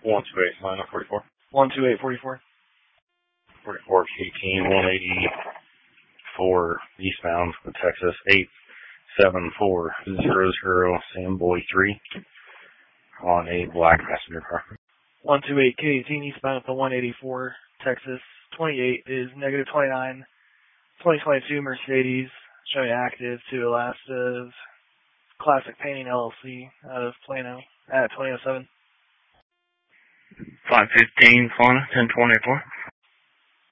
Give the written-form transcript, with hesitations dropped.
128, minus 44. 12844. 44 18, 184 eastbound for Texas 87400 Samboy 3 on a black passenger car. 128 K18 eastbound at the 184 Texas 28 is negative 29. 2022 Mercedes showing active to the last of Classic Painting LLC out of Plano at 2007. 515 Fauna 1024.